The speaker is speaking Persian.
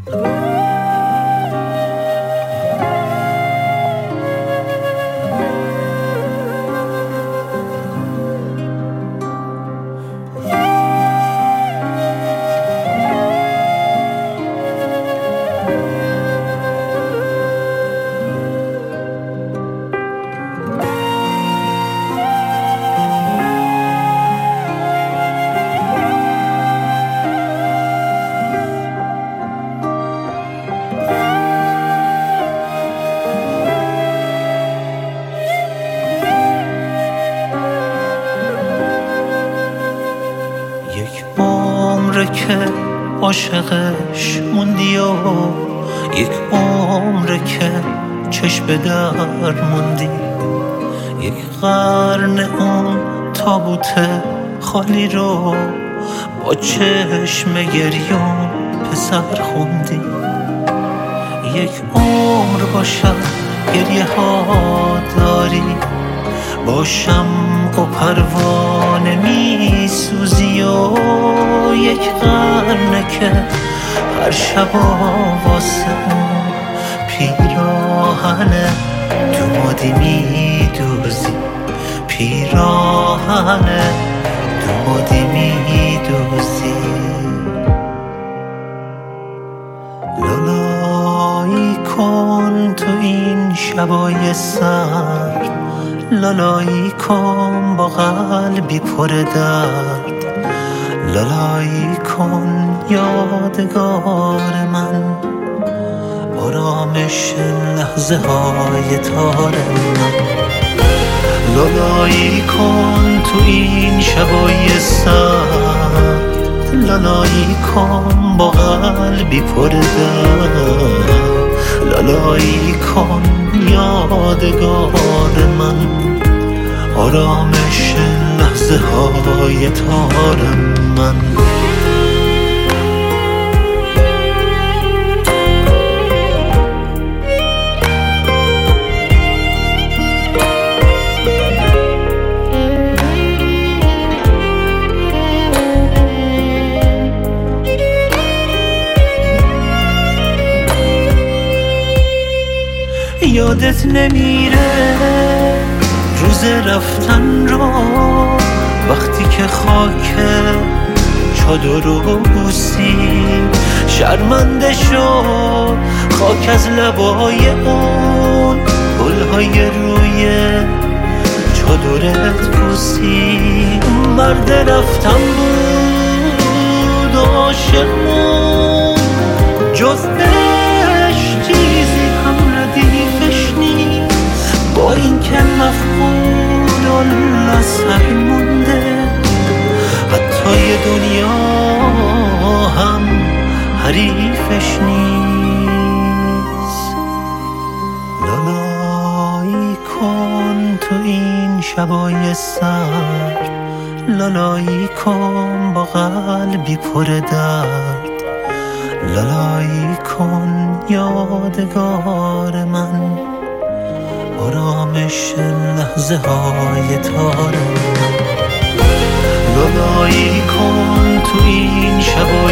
که عاشقش موندی و یک عمره که چشم به در موندی، یک قرن اون تابوت خالی رو با چشم گریون پسر خوندی. یک عمر باشد گریه ها داری، باشم و پروانه می سوزی و یک قرنه که هر شب واسه اون پیراهنه دمادی می دوزی، پیراهنه دمادی می دوزی. لالایی کن تو این شبای سرد، لالایی کن با قلبی پر درد، لالایی کن یادگار من، آرامش لحظه های تار من. لالایی کن تو این شبای سرد، لالایی کن با قلبی پر درد، لالایی کن یادگار من، آرامش لحظه های تار من. یادت نمیره روز رفتن رو، وقتی که خاک چادر رو بوسی شرمنده شو، خاک از لبای اون گلهای روی چادرت بوسی. مرد رفتن بود عاشق مون، جز با این که مفقود الاثر مونده، حتی یه دنیا هم حریفش نیست. لالایی کن تو این شبای سرد، لالایی کن با قلبی پر درد، لالایی کن یادگار من، آرامش لحظه های تار من. لالایی کن تو این شب